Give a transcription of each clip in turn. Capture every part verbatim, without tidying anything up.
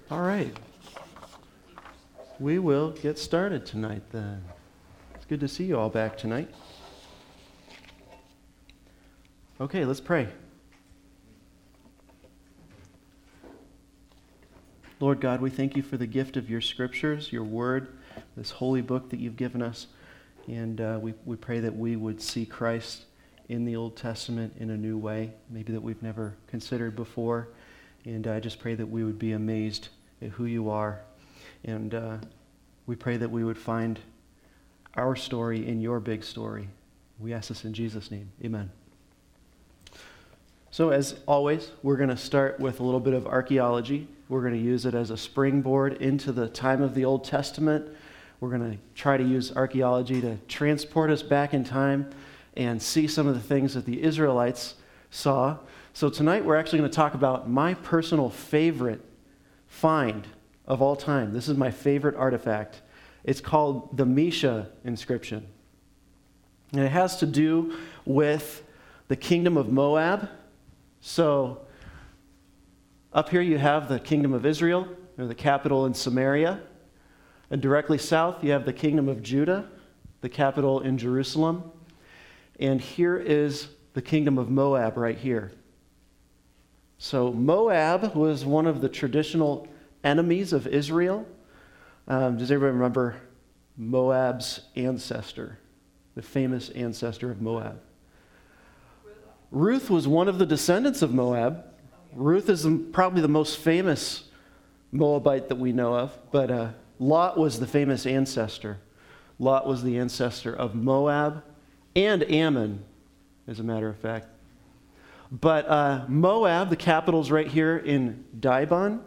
All right. We will get started tonight then. It's good to see you all back tonight. Okay, let's pray. Lord God, we thank you for the gift of your scriptures, your word, this holy book that you've given us. And uh, we, we pray that we would see Christ in the Old Testament in a new way, maybe that we've never considered before. And I just pray that we would be amazed at who you are. And uh, we pray that we would find our story in your big story. We ask this in Jesus' name. Amen. So as always, we're going to start with a little bit of archaeology. We're going to use it as a springboard into the time of the Old Testament. We're going to try to use archaeology to transport us back in time and see some of the things that the Israelites saw. So tonight we're actually going to talk about my personal favorite find of all time. This is my favorite artifact. It's called the Mesha inscription. And it has to do with the kingdom of Moab. So up here you have the kingdom of Israel, or the capital in Samaria. And directly south you have the kingdom of Judah, the capital in Jerusalem. And here is the kingdom of Moab right here. So Moab was one of the traditional enemies of Israel. Um, does everybody remember Moab's ancestor, the famous ancestor of Moab? Ruth was one of the descendants of Moab. Ruth is probably the most famous Moabite that we know of, but uh, Lot was the famous ancestor. Lot was the ancestor of Moab and Ammon, as a matter of fact. But uh, Moab, the capital's right here in Dibon.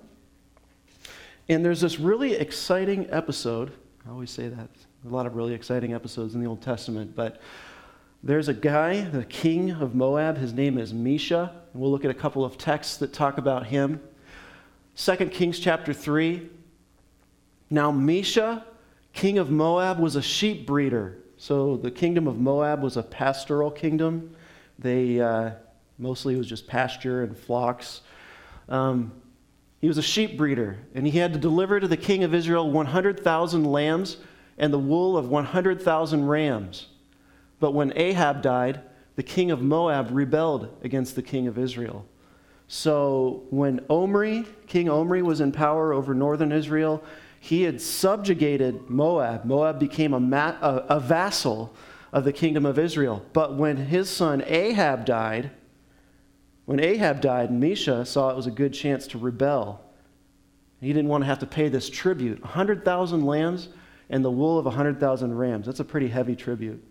And there's this really exciting episode. I always say that. A lot of really exciting episodes in the Old Testament. But there's a guy, the king of Moab. His name is Mesha. And we'll look at a couple of texts that talk about him. Second Kings chapter three. Now Mesha, king of Moab, was a sheep breeder. So the kingdom of Moab was a pastoral kingdom. They... Uh, Mostly it was just pasture and flocks. Um, he was a sheep breeder, and he had to deliver to the king of Israel one hundred thousand lambs and the wool of one hundred thousand rams. But when Ahab died, the king of Moab rebelled against the king of Israel. So when Omri, King Omri, was in power over northern Israel, he had subjugated Moab. Moab became a, ma- a, a vassal of the kingdom of Israel. But when his son Ahab died, When Ahab died, Mesha saw it was a good chance to rebel. He didn't want to have to pay this tribute. one hundred thousand lambs and the wool of one hundred thousand rams. That's a pretty heavy tribute.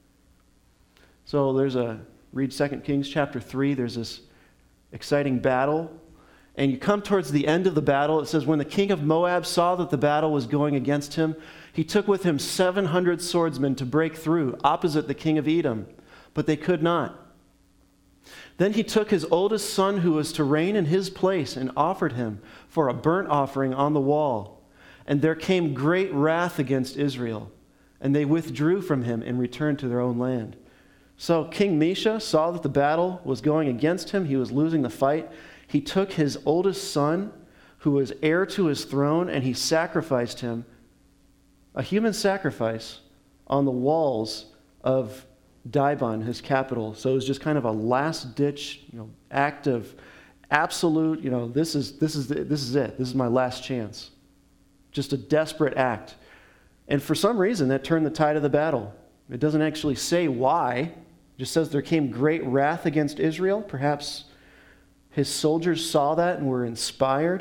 So there's a, read Second Kings chapter three, there's this exciting battle. And you come towards the end of the battle. It says, when the king of Moab saw that the battle was going against him, he took with him seven hundred swordsmen to break through opposite the king of Edom. But they could not. Then he took his oldest son who was to reign in his place and offered him for a burnt offering on the wall. And there came great wrath against Israel, and they withdrew from him and returned to their own land. So King Mesha saw that the battle was going against him. He was losing the fight. He took his oldest son, who was heir to his throne, and he sacrificed him, a human sacrifice, on the walls of Dibon, his capital. So it was just kind of a last-ditch, you know, act of absolute, you know, this is this is the, this is it. This is my last chance. Just a desperate act. And for some reason, that turned the tide of the battle. It doesn't actually say why. It just says there came great wrath against Israel. Perhaps his soldiers saw that and were inspired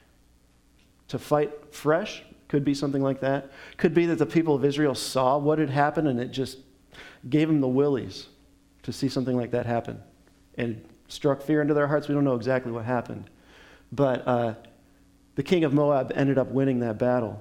to fight fresh. Could be something like that. Could be that the people of Israel saw what had happened and it just gave them the willies to see something like that happen and struck fear into their hearts. We don't know exactly what happened. But uh, the king of Moab ended up winning that battle.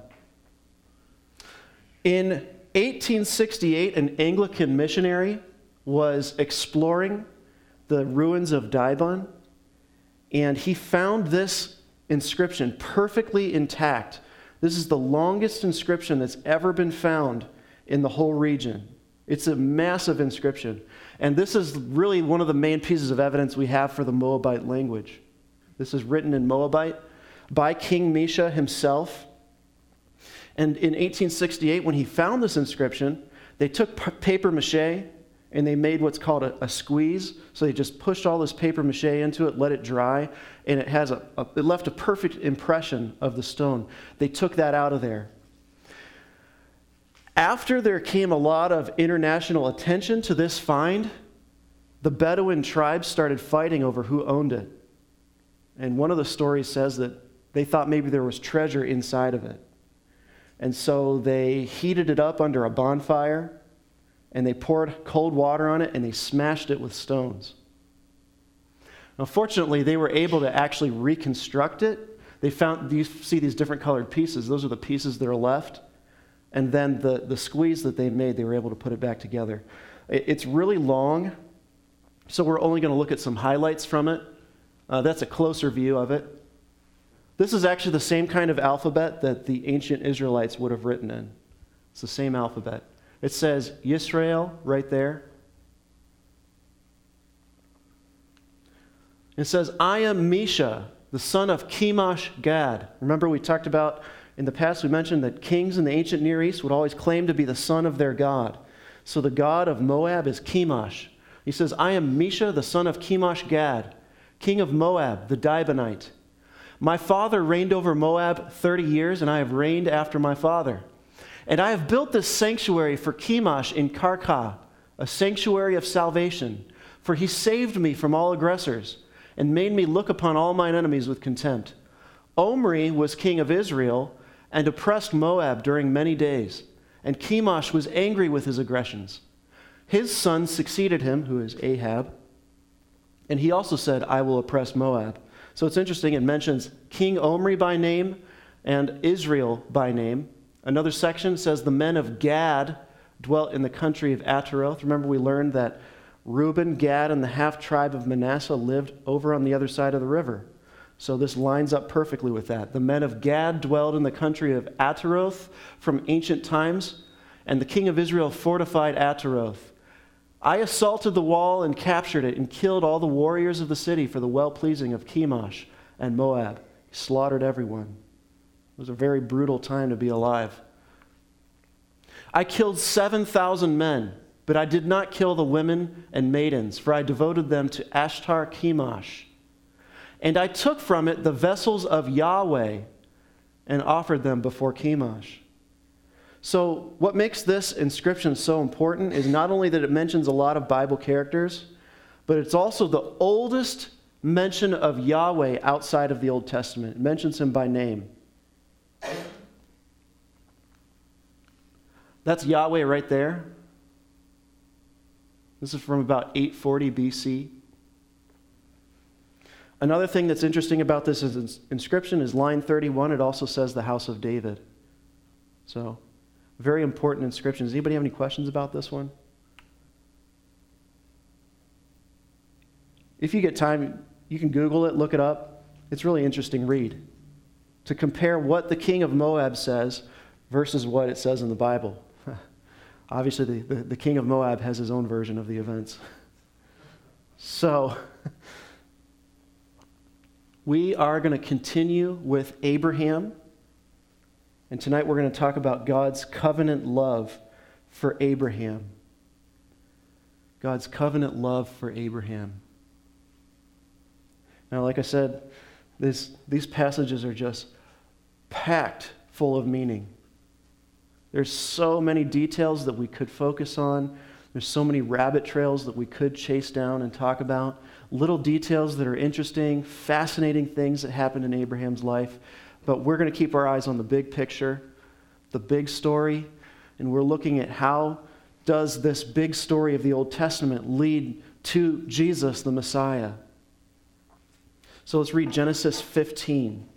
In eighteen sixty-eight, an Anglican missionary was exploring the ruins of Dibon, and he found this inscription perfectly intact. This is the longest inscription that's ever been found in the whole region. It's a massive inscription. And this is really one of the main pieces of evidence we have for the Moabite language. This is written in Moabite. by King Mesha himself. And in eighteen sixty-eight, when he found this inscription, they took p- paper mache and they made what's called a, a squeeze. So they just pushed all this paper mache into it, let it dry, and it has a, a it left a perfect impression of the stone. They took that out of there. After there came a lot of international attention to this find, the Bedouin tribes started fighting over who owned it. And one of the stories says that they thought maybe there was treasure inside of it. And so they heated it up under a bonfire, and they poured cold water on it, and they smashed it with stones. Now, fortunately, they were able to actually reconstruct it. They found, you see these different colored pieces. Those are the pieces that are left. And then the, the squeeze that they made, they were able to put it back together. It, it's really long, so we're only going to look at some highlights from it. Uh, that's a closer view of it. This is actually the same kind of alphabet that the ancient Israelites would have written in. It's the same alphabet. It says Yisrael right there. It says, I am Mesha, the son of Chemosh Gad. Remember, we talked about in the past, we mentioned that kings in the ancient Near East would always claim to be the son of their god. So the god of Moab is Chemosh. He says, I am Mesha, the son of Chemosh Gad, king of Moab, the Dibonite. My father reigned over Moab thirty years, and I have reigned after my father. And I have built this sanctuary for Chemosh in Karkah, a sanctuary of salvation. For he saved me from all aggressors, and made me look upon all mine enemies with contempt. Omri was king of Israel, and oppressed Moab during many days. And Chemosh was angry with his aggressions. His son succeeded him, who is Ahab, and he also said, I will oppress Moab. So it's interesting, it mentions King Omri by name and Israel by name. Another section says the men of Gad dwelt in the country of Ataroth. Remember, we learned that Reuben, Gad, and the half-tribe of Manasseh lived over on the other side of the river. So this lines up perfectly with that. The men of Gad dwelled in the country of Ataroth from ancient times, and the king of Israel fortified Ataroth. I assaulted the wall and captured it and killed all the warriors of the city for the well-pleasing of Chemosh and Moab. He slaughtered everyone. It was a very brutal time to be alive. I killed seven thousand men, but I did not kill the women and maidens, for I devoted them to Ashtar Chemosh. And I took from it the vessels of Yahweh and offered them before Chemosh. So what makes this inscription so important is not only that it mentions a lot of Bible characters, but it's also the oldest mention of Yahweh outside of the Old Testament. It mentions him by name. That's Yahweh right there. This is from about eight forty B C. Another thing that's interesting about this is inscription is line thirty-one. It also says the house of David. So, very important inscription. Does anybody have any questions about this one? If you get time, you can Google it, look it up. It's a really interesting read to compare what the king of Moab says versus what it says in the Bible. Obviously, the, the, the king of Moab has his own version of the events. So, we are going to continue with Abraham. And tonight we're going to talk about God's covenant love for Abraham. God's covenant love for Abraham. Now, like I said, this, these passages are just packed full of meaning. There's so many details that we could focus on. There's so many rabbit trails that we could chase down and talk about. Little details that are interesting, fascinating things that happened in Abraham's life. But we're going to keep our eyes on the big picture, the big story, and we're looking at how does this big story of the Old Testament lead to Jesus, the Messiah. So let's read Genesis fifteen.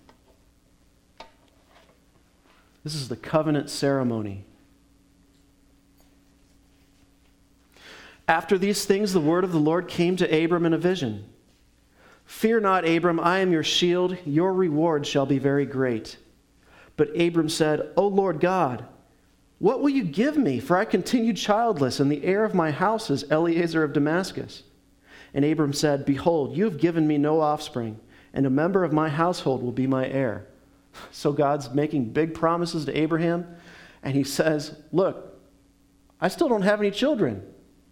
This is the covenant ceremony. After these things, the word of the Lord came to Abram in a vision. Fear not, Abram, I am your shield. Your reward shall be very great. But Abram said, O Lord God, what will you give me? For I continue childless, and the heir of my house is Eliezer of Damascus. And Abram said, Behold, you have given me no offspring, and a member of my household will be my heir. So God's making big promises to Abraham, and he says, look, I still don't have any children.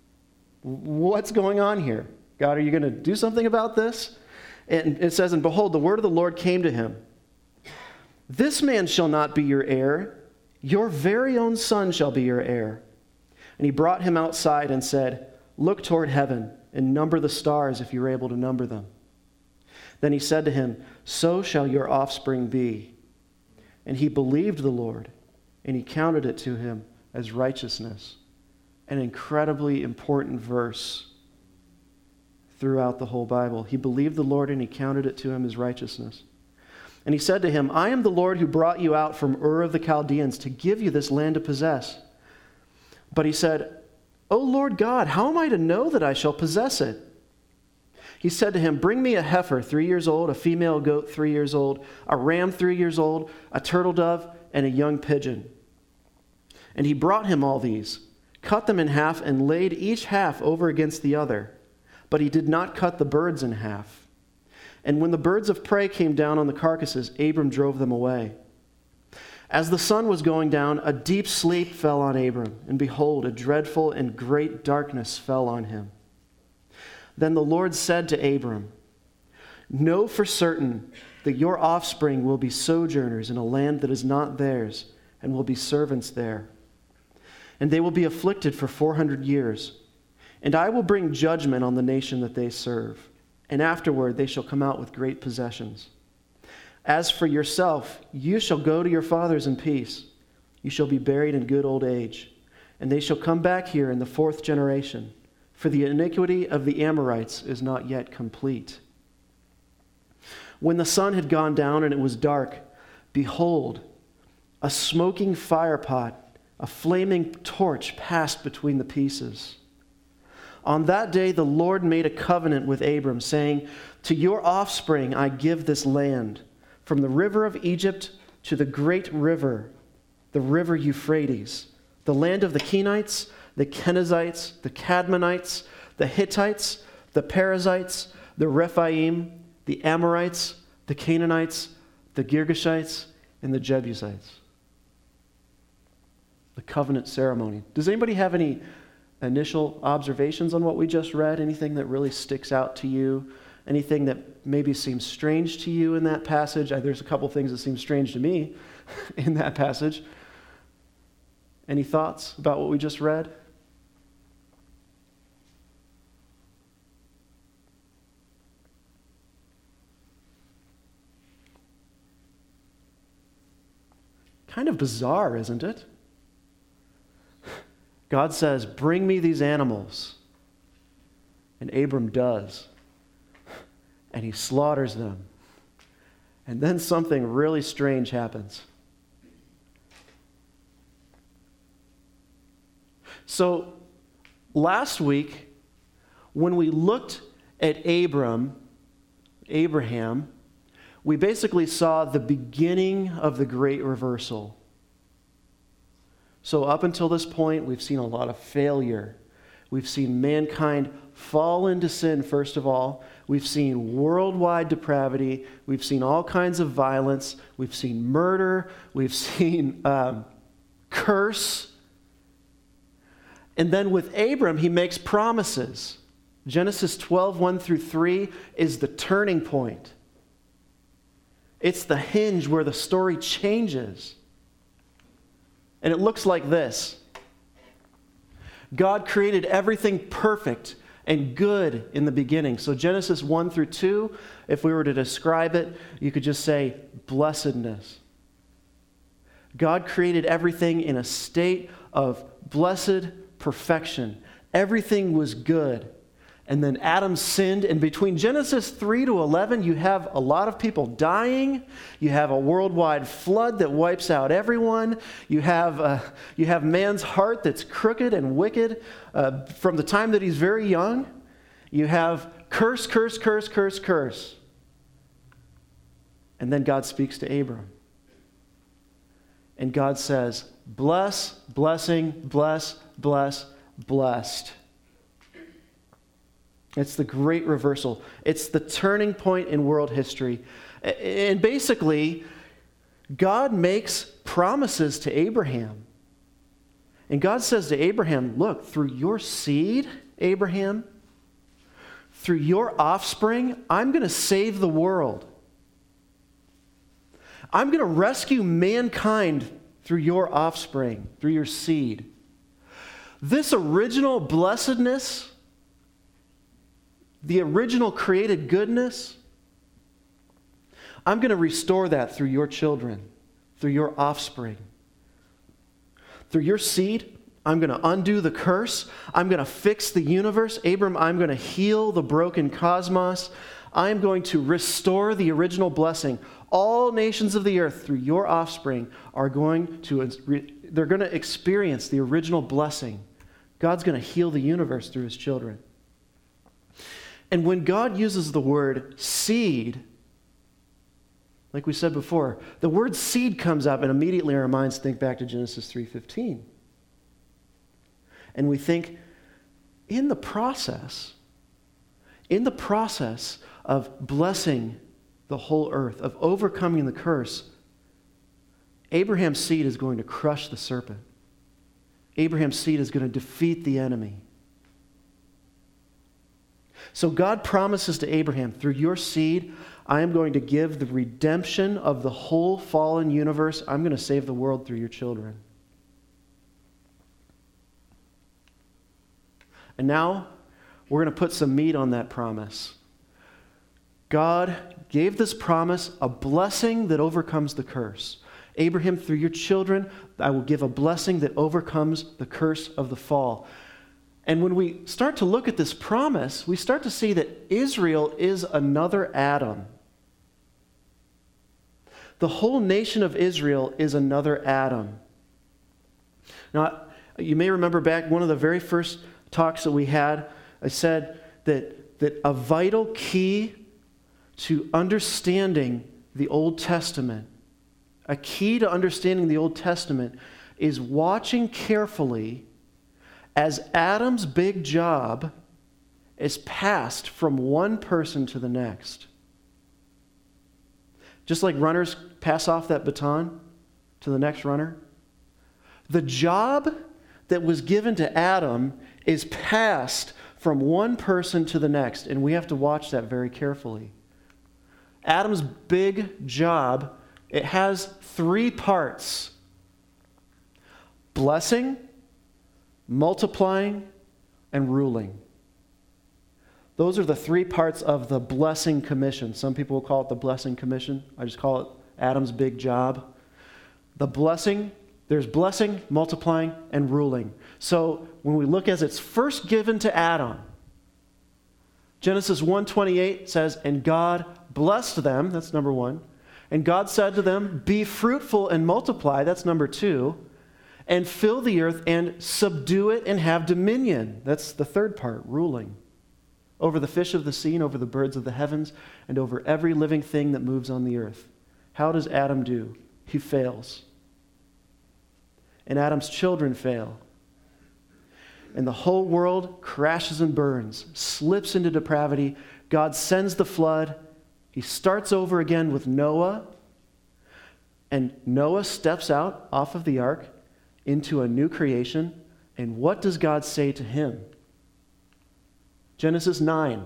What's going on here? God, are you going to do something about this? And it says, and behold, the word of the Lord came to him. This man shall not be your heir. Your very own son shall be your heir. And he brought him outside and said, look toward heaven and number the stars if you're able to number them. Then he said to him, so shall your offspring be. And he believed the Lord, and he counted it to him as righteousness. An incredibly important verse throughout the whole Bible. He believed the Lord, and he counted it to him as righteousness. And he said to him, I am the Lord who brought you out from Ur of the Chaldeans to give you this land to possess. But he said, O Lord God, how am I to know that I shall possess it? He said to him, bring me a heifer three years old, a female goat three years old, a ram three years old, a turtle dove, and a young pigeon. And he brought him all these, cut them in half, and laid each half over against the other. But he did not cut the birds in half. And when the birds of prey came down on the carcasses, Abram drove them away. As the sun was going down, a deep sleep fell on Abram, and behold, a dreadful and great darkness fell on him. Then the Lord said to Abram, know for certain that your offspring will be sojourners in a land that is not theirs, and will be servants there. And they will be afflicted for four hundred years. And I will bring judgment on the nation that they serve, and afterward they shall come out with great possessions. As for yourself, you shall go to your fathers in peace. You shall be buried in good old age, and they shall come back here in the fourth generation, for the iniquity of the Amorites is not yet complete. When the sun had gone down and it was dark, behold, a smoking firepot, a flaming torch passed between the pieces. On that day the Lord made a covenant with Abram, saying, to your offspring I give this land, from the river of Egypt to the great river, the river Euphrates, the land of the Kenites, the Kenizzites, the Cadmonites, the Hittites, the Perizzites, the Rephaim, the Amorites, the Canaanites, the Girgashites, and the Jebusites. The covenant ceremony. Does anybody have any initial observations on what we just read? Anything that really sticks out to you? Anything that maybe seems strange to you in that passage? There's a couple things that seem strange to me in that passage. Any thoughts about what we just read? Kind of bizarre, isn't it? God says, bring me these animals. And Abram does. And he slaughters them. And then something really strange happens. So, last week, when we looked at Abram, Abraham, we basically saw the beginning of the great reversal. So up until this point, we've seen a lot of failure. We've seen mankind fall into sin, first of all. We've seen worldwide depravity. We've seen all kinds of violence. We've seen murder. We've seen um, curse. And then with Abram, he makes promises. Genesis twelve, one through three is the turning point. It's the hinge where the story changes. And it looks like this. God created everything perfect and good in the beginning. So Genesis one through two, if we were to describe it, you could just say blessedness. God created everything in a state of blessed perfection. Everything was good. And then Adam sinned, and between Genesis three to eleven, you have a lot of people dying. You have a worldwide flood that wipes out everyone. You have, uh, you have man's heart that's crooked and wicked uh, from the time that he's very young. You have curse, curse, curse, curse, curse. And then God speaks to Abram. And God says, bless, blessing, bless, bless, blessed. It's the great reversal. It's the turning point in world history. And basically, God makes promises to Abraham. And God says to Abraham, look, through your seed, Abraham, through your offspring, I'm going to save the world. I'm going to rescue mankind through your offspring, through your seed. This original blessedness, the original created goodness, I'm going to restore that through your children, through your offspring. Through your seed, I'm going to undo the curse. I'm going to fix the universe. Abram, I'm going to heal the broken cosmos. I'm going to restore the original blessing. All nations of the earth, through your offspring, are going to, they're going to experience the original blessing. God's going to heal the universe through his children. And when God uses the word seed, like we said before, the word seed comes up and immediately our minds think back to Genesis three fifteen. And we think, in the process, in the process of blessing the whole earth, of overcoming the curse, Abraham's seed is going to crush the serpent. Abraham's seed is going to defeat the enemy. So God promises to Abraham, through your seed, I am going to give the redemption of the whole fallen universe. I'm going to save the world through your children. And now, we're going to put some meat on that promise. God gave this promise, a blessing that overcomes the curse. Abraham, through your children, I will give a blessing that overcomes the curse of the fall. And when we start to look at this promise, we start to see that Israel is another Adam. The whole nation of Israel is another Adam. Now, you may remember back one of the very first talks that we had, I said that, that a vital key to understanding the Old Testament, a key to understanding the Old Testament is watching carefully as Adam's big job is passed from one person to the next. Just like runners pass off that baton to the next runner, the job that was given to Adam is passed from one person to the next, and we have to watch that very carefully. Adam's big job, it has three parts: blessing, multiplying, and ruling. Those are the three parts of the blessing commission. Some people will call it the blessing commission. I just call it Adam's big job. The blessing, there's blessing, multiplying, and ruling. So when we look as it's first given to Adam, Genesis one twenty-eight says, and God blessed them, that's number one. And God said to them, be fruitful and multiply, that's number two. And fill the earth and subdue it and have dominion. That's the third part, ruling. Over the fish of the sea and over the birds of the heavens and over every living thing that moves on the earth. How does Adam do? He fails. And Adam's children fail. And the whole world crashes and burns, slips into depravity. God sends the flood. He starts over again with Noah. And Noah steps out off of the ark into a new creation. And what does God say to him? Genesis nine.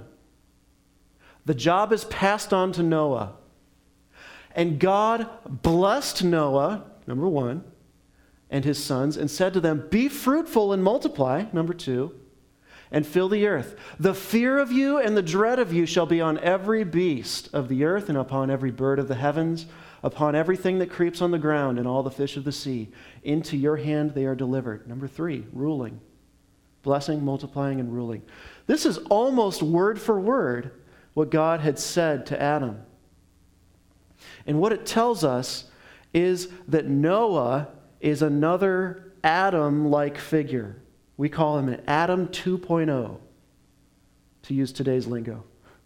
The job is passed on to Noah. And God blessed Noah, number one, and his sons, and said to them, be fruitful and multiply, number two, and fill the earth. The fear of you and the dread of you shall be on every beast of the earth and upon every bird of the heavens, upon everything that creeps on the ground and all the fish of the sea. Into your hand they are delivered. Number three, ruling. Blessing, multiplying, and ruling. This is almost word for word what God had said to Adam. And what it tells us is that Noah is another Adam-like figure. We call him an Adam two point oh, to use today's lingo.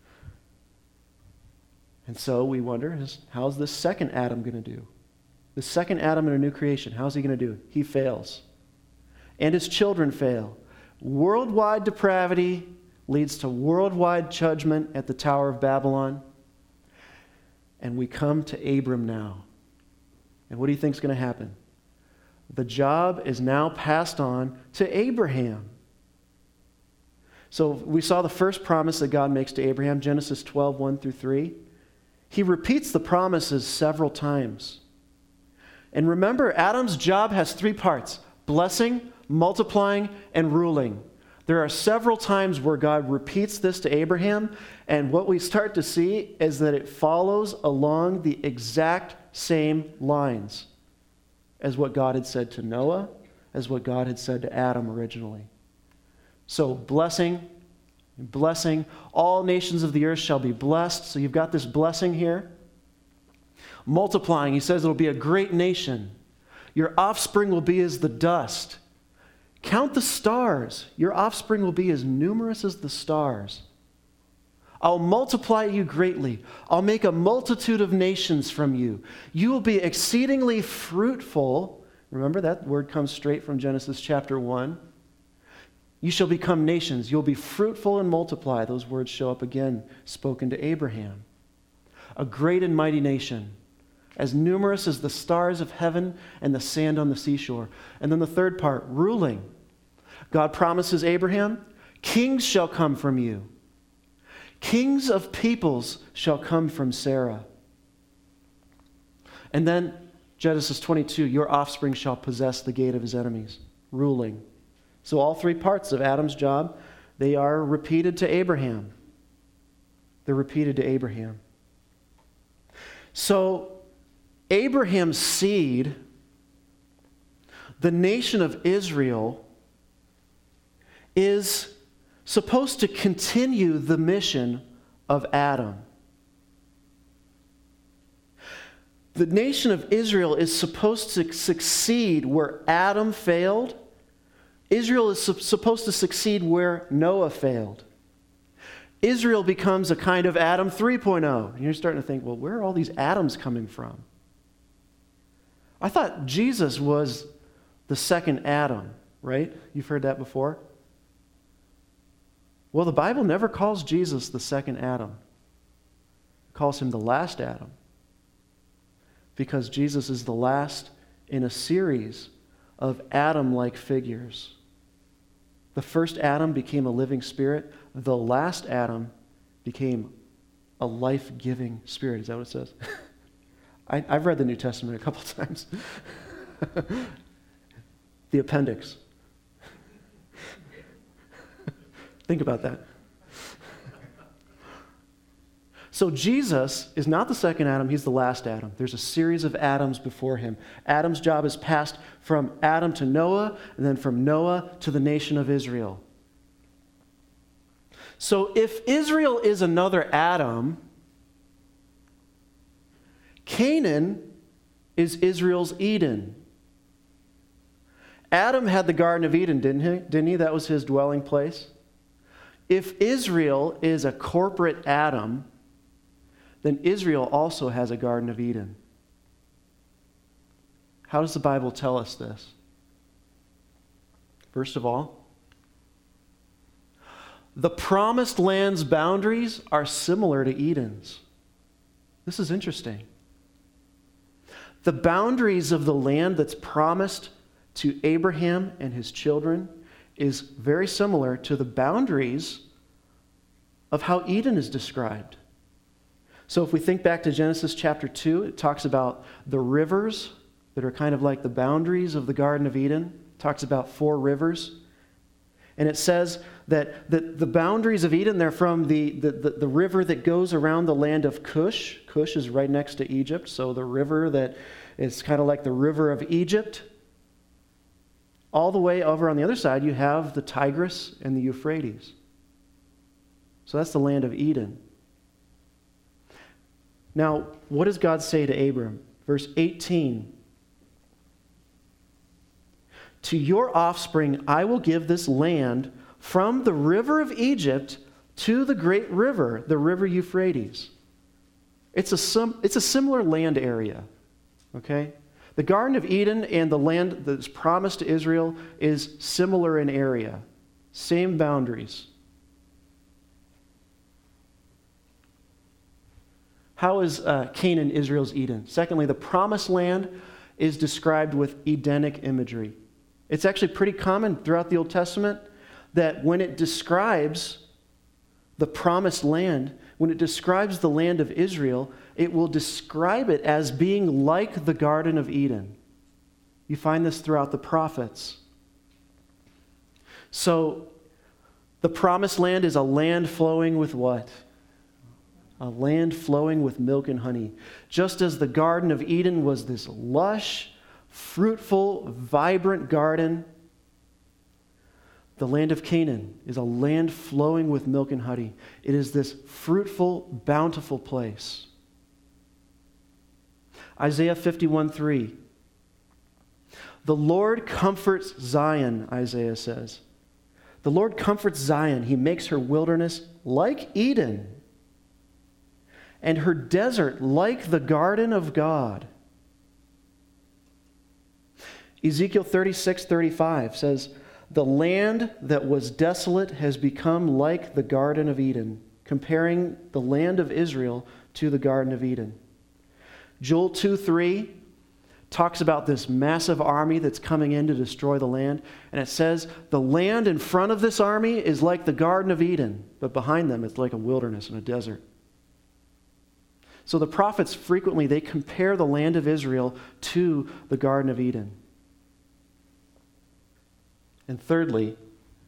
And so we wonder, how's this second Adam going to do? The second Adam in a new creation, how's he going to do? He fails. And his children fail. Worldwide depravity, leads to worldwide judgment at the Tower of Babylon. And we come to Abram now. And what do you think is going to happen? The job is now passed on to Abraham. So we saw the first promise that God makes to Abraham, Genesis twelve, one through three. He repeats the promises several times. And remember, Adam's job has three parts: blessing, multiplying, and ruling. There are several times where God repeats this to Abraham, and what we start to see is that it follows along the exact same lines as what God had said to Noah, as what God had said to Adam originally. So blessing, blessing, all nations of the earth shall be blessed. So you've got this blessing here. Multiplying, he says it'll be a great nation. Your offspring will be as the dust. Count the stars. Your offspring will be as numerous as the stars. I'll multiply you greatly. I'll make a multitude of nations from you. You will be exceedingly fruitful. Remember, that word comes straight from Genesis chapter one. You shall become nations. You'll be fruitful and multiply. Those words show up again, spoken to Abraham. A great and mighty nation, as numerous as the stars of heaven and the sand on the seashore. And then the third part, ruling. God promises Abraham, kings shall come from you. Kings of peoples shall come from Sarah. And then Genesis twenty-two, your offspring shall possess the gate of his enemies. Ruling. So all three parts of Adam's job, they are repeated to Abraham. They're repeated to Abraham. So Abraham's seed, the nation of Israel, is supposed to continue the mission of Adam. The nation of Israel is supposed to succeed where Adam failed. Israel is su- supposed to succeed where Noah failed. Israel becomes a kind of Adam three point oh. And you're starting to think, well, where are all these Adams coming from? I thought Jesus was the second Adam, right? You've heard that before? Well, the Bible never calls Jesus the second Adam. It calls him the last Adam. Because Jesus is the last in a series of Adam-like figures. The first Adam became a living spirit. The last Adam became a life-giving spirit. Is that what it says? I, I've read the New Testament a couple times. The appendix. Think about that. So Jesus is not the second Adam, he's the last Adam. There's a series of Adams before him. Adam's job is passed from Adam to Noah, and then from Noah to the nation of Israel. So if Israel is another Adam, Canaan is Israel's Eden. Adam had the Garden of Eden, didn't he? Didn't he? That was his dwelling place. If Israel is a corporate Adam, then Israel also has a Garden of Eden. How does the Bible tell us this? First of all, the promised land's boundaries are similar to Eden's. This is interesting. The boundaries of the land that's promised to Abraham and his children is very similar to the boundaries of how Eden is described. So if we think back to Genesis chapter two, it talks about the rivers that are kind of like the boundaries of the Garden of Eden. It talks about four rivers. And it says that the, the boundaries of Eden, they're from the, the, the, the river that goes around the land of Cush. Cush is right next to Egypt, so the river that is kind of like the river of Egypt. All the way over on the other side, you have the Tigris and the Euphrates. So that's the land of Eden. Now, what does God say to Abram? Verse eighteen. To your offspring I will give this land from the river of Egypt to the great river, the river Euphrates. It's a, sim- it's a similar land area, okay? The Garden of Eden and the land that's promised to Israel is similar in area. Same boundaries. How is uh, Canaan Israel's Eden? Secondly, the promised land is described with Edenic imagery. It's actually pretty common throughout the Old Testament that when it describes the promised land, when it describes the land of Israel, it will describe it as being like the Garden of Eden. You find this throughout the prophets. So, the promised land is a land flowing with what? A land flowing with milk and honey. Just as the Garden of Eden was this lush, fruitful, vibrant garden, the land of Canaan is a land flowing with milk and honey. It is this fruitful, bountiful place. Isaiah fifty-one three. The Lord comforts Zion, Isaiah says. The Lord comforts Zion. He makes her wilderness like Eden, and her desert like the garden of God. Ezekiel thirty-six thirty-five says, the land that was desolate has become like the Garden of Eden, comparing the land of Israel to the Garden of Eden. Joel two three talks about this massive army that's coming in to destroy the land, and it says, the land in front of this army is like the Garden of Eden, but behind them it's like a wilderness and a desert. So the prophets frequently, they compare the land of Israel to the Garden of Eden. And thirdly,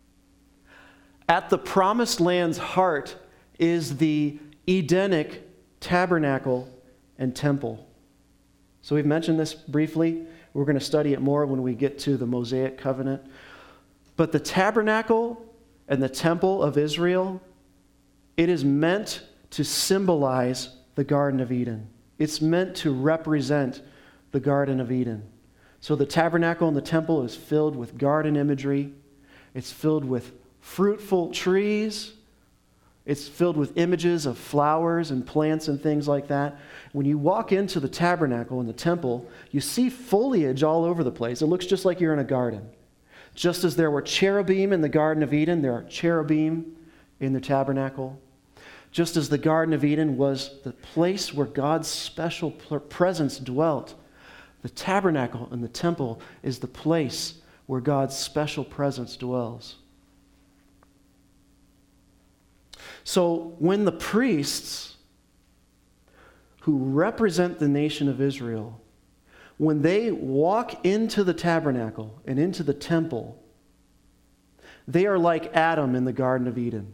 at the promised land's heart is the Edenic tabernacle and temple. So we've mentioned this briefly. We're going to study it more when we get to the Mosaic covenant. But the tabernacle and the temple of Israel, it is meant to symbolize the Garden of Eden. It's meant to represent the Garden of Eden. So the tabernacle and the temple is filled with garden imagery. It's filled with fruitful trees. It's filled with images of flowers and plants and things like that. When you walk into the tabernacle and the temple, you see foliage all over the place. It looks just like you're in a garden. Just as there were cherubim in the Garden of Eden, there are cherubim in the tabernacle. Just as the Garden of Eden was the place where God's special presence dwelt, the tabernacle and the temple is the place where God's special presence dwells. So when the priests who represent the nation of Israel, when they walk into the tabernacle and into the temple, they are like Adam in the Garden of Eden.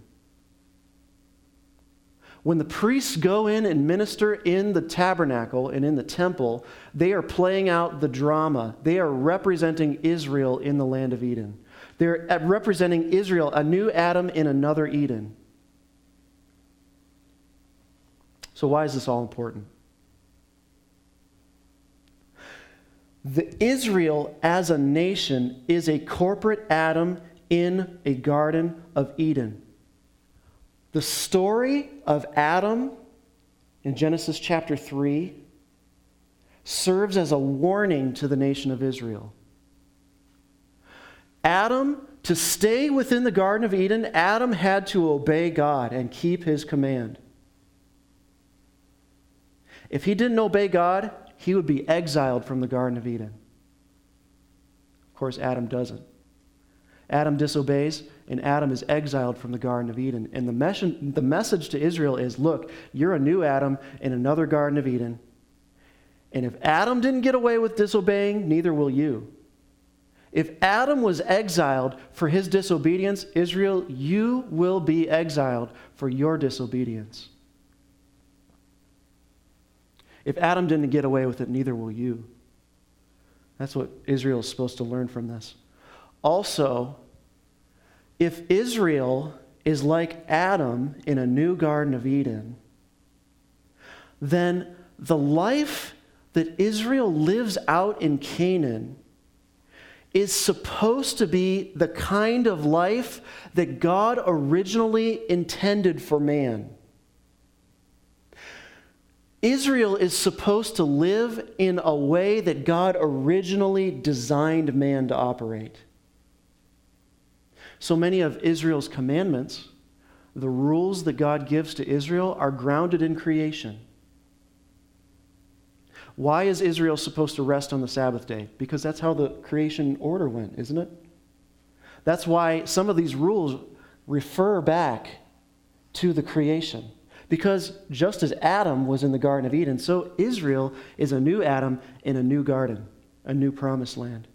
When the priests go in and minister in the tabernacle and in the temple, they are playing out the drama. They are representing Israel in the land of Eden. They're representing Israel, a new Adam in another Eden. So why is this all important? The Israel as a nation is a corporate Adam in a Garden of Eden. The story of Adam in Genesis chapter three serves as a warning to the nation of Israel. Adam, to stay within the Garden of Eden, Adam had to obey God and keep his command. If he didn't obey God, he would be exiled from the Garden of Eden. Of course, Adam doesn't. Adam disobeys, and Adam is exiled from the Garden of Eden. And the, mes- the message to Israel is, look, you're a new Adam in another Garden of Eden. And if Adam didn't get away with disobeying, neither will you. If Adam was exiled for his disobedience, Israel, you will be exiled for your disobedience. If Adam didn't get away with it, neither will you. That's what Israel is supposed to learn from this. Also, if Israel is like Adam in a new Garden of Eden, then the life that Israel lives out in Canaan is supposed to be the kind of life that God originally intended for man. Israel is supposed to live in a way that God originally designed man to operate. So many of Israel's commandments, the rules that God gives to Israel, are grounded in creation. Why is Israel supposed to rest on the Sabbath day? Because that's how the creation order went, isn't it? That's why some of these rules refer back to the creation. Because just as Adam was in the Garden of Eden, so Israel is a new Adam in a new garden, a new promised land.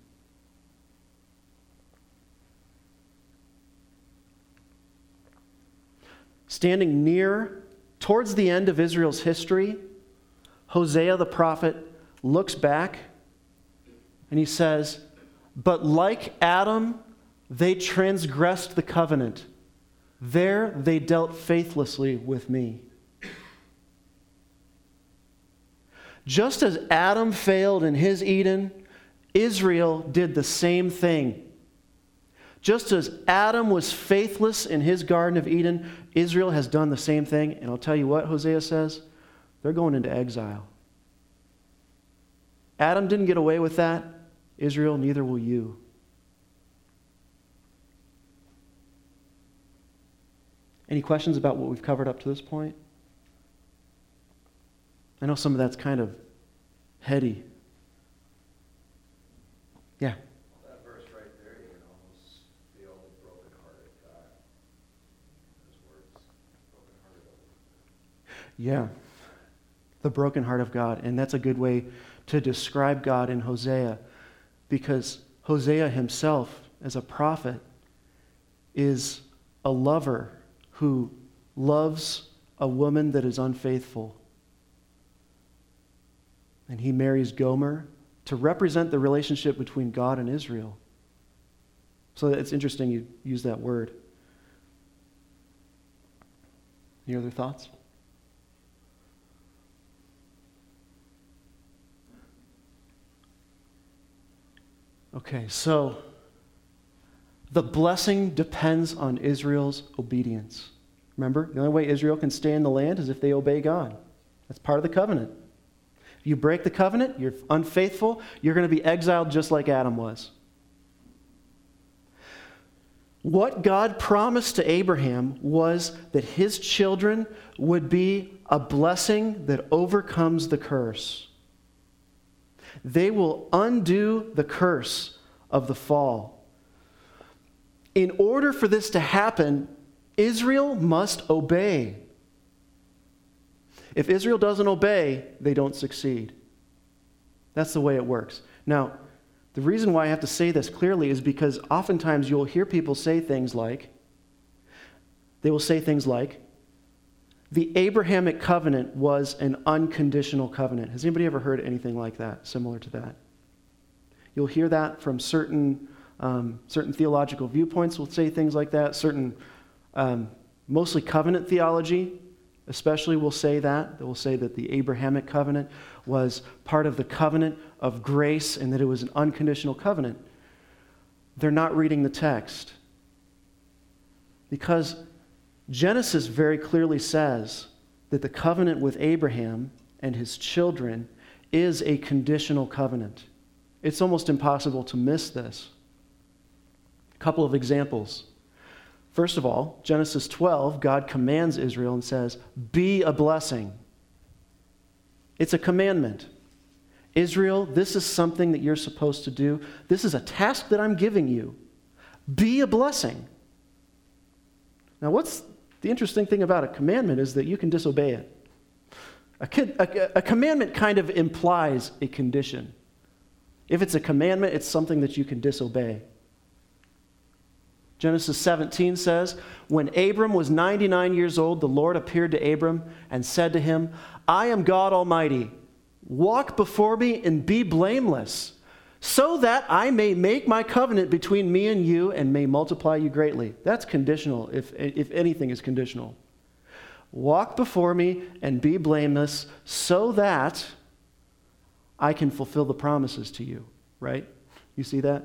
Standing near, towards the end of Israel's history, Hosea the prophet looks back and he says, "But like Adam, they transgressed the covenant. There they dealt faithlessly with me." Just as Adam failed in his Eden, Israel did the same thing. Just as Adam was faithless in his Garden of Eden, Israel has done the same thing. And I'll tell you what Hosea says, they're going into exile. Adam didn't get away with that. Israel, neither will you. Any questions about what we've covered up to this point? I know some of that's kind of heady. Yeah. That verse right there, you can almost feel the broken-hearted God. Those words, broken-hearted. Yeah. The broken heart of God. And that's a good way to describe God in Hosea, because Hosea himself, as a prophet, is a lover who loves a woman that is unfaithful. And he marries Gomer to represent the relationship between God and Israel. So it's interesting you use that word. Any other thoughts? Okay, so the blessing depends on Israel's obedience. Remember, the only way Israel can stay in the land is if they obey God. That's part of the covenant. If you break the covenant, you're unfaithful, you're going to be exiled just like Adam was. What God promised to Abraham was that his children would be a blessing that overcomes the curse. They will undo the curse of the fall. In order for this to happen, Israel must obey. If Israel doesn't obey, they don't succeed. That's the way it works. Now, the reason why I have to say this clearly is because oftentimes you'll hear people say things like, they will say things like, the Abrahamic covenant was an unconditional covenant. Has anybody ever heard anything like that, similar to that? You'll hear that from certain, um, certain theological viewpoints will say things like that. Certain, um, mostly covenant theology, especially will say that. They will say that the Abrahamic covenant was part of the covenant of grace and that it was an unconditional covenant. They're not reading the text. Because Genesis very clearly says that the covenant with Abraham and his children is a conditional covenant. It's almost impossible to miss this. A couple of examples. First of all, Genesis twelve, God commands Israel and says, "Be a blessing." It's a commandment. Israel, this is something that you're supposed to do. This is a task that I'm giving you. Be a blessing. Now, what's the interesting thing about a commandment is that you can disobey it. A, a, a commandment kind of implies a condition. If it's a commandment, it's something that you can disobey. Genesis seventeen says, when Abram was ninety-nine years old, the Lord appeared to Abram and said to him, "I am God Almighty. Walk before me and be blameless, so that I may make my covenant between me and you and may multiply you greatly." That's conditional, if, if anything is conditional. Walk before me and be blameless so that I can fulfill the promises to you, right? You see that?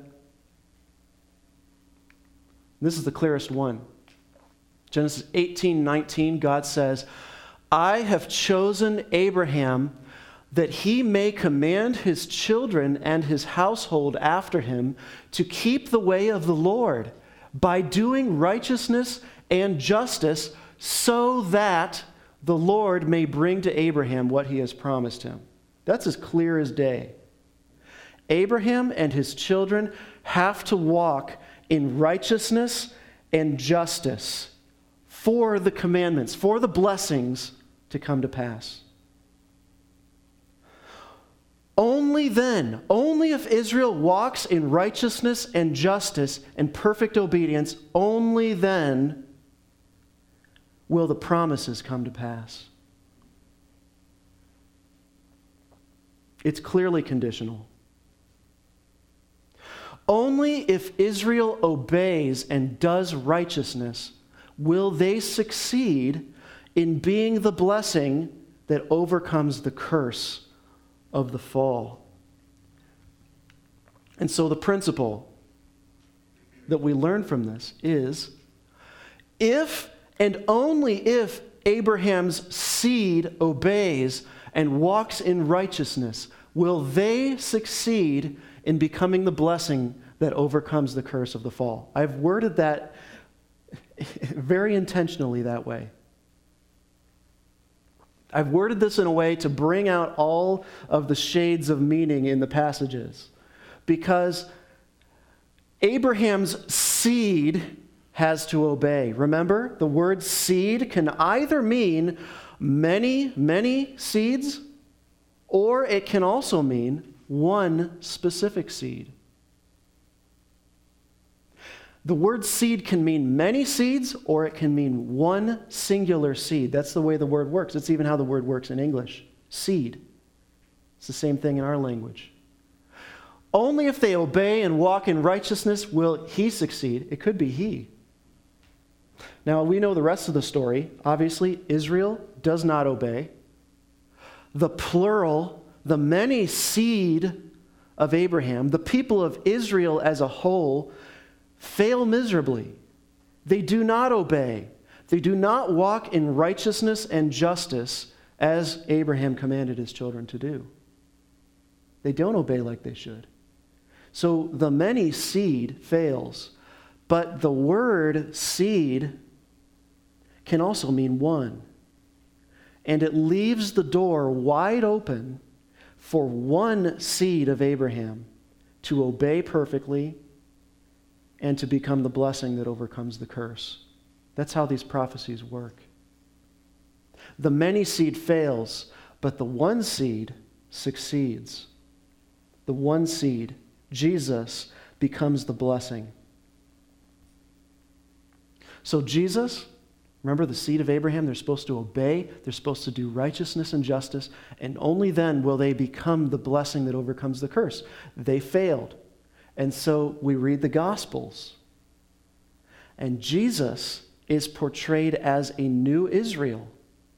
This is the clearest one. Genesis eighteen nineteen, God says, "I have chosen Abraham that he may command his children and his household after him to keep the way of the Lord by doing righteousness and justice, so that the Lord may bring to Abraham what he has promised him." That's as clear as day. Abraham and his children have to walk in righteousness and justice for the commandments, for the blessings to come to pass. Only then, only if Israel walks in righteousness and justice and perfect obedience, only then will the promises come to pass. It's clearly conditional. Only if Israel obeys and does righteousness will they succeed in being the blessing that overcomes the curse of the fall. And so the principle that we learn from this is, if and only if Abraham's seed obeys and walks in righteousness, will they succeed in becoming the blessing that overcomes the curse of the fall. I've worded that very intentionally that way. I've worded this in a way to bring out all of the shades of meaning in the passages, because Abraham's seed has to obey. Remember, the word seed can either mean many, many seeds, or it can also mean one specific seed. The word seed can mean many seeds, or it can mean one singular seed. That's the way the word works. It's even how the word works in English. Seed. It's the same thing in our language. Only if they obey and walk in righteousness will he succeed. It could be he. Now, we know the rest of the story. Obviously, Israel does not obey. The plural, the many seed of Abraham, the people of Israel as a whole, fail miserably. They do not obey. They do not walk in righteousness and justice as Abraham commanded his children to do. They don't obey like they should. So the many seed fails. But the word seed can also mean one. And it leaves the door wide open for one seed of Abraham to obey perfectly and to become the blessing that overcomes the curse. That's how these prophecies work. The many seed fails, but the one seed succeeds. The one seed, Jesus, becomes the blessing. So Jesus, remember the seed of Abraham, they're supposed to obey, they're supposed to do righteousness and justice, and only then will they become the blessing that overcomes the curse. They failed. And so we read the Gospels. And Jesus is portrayed as a new Israel.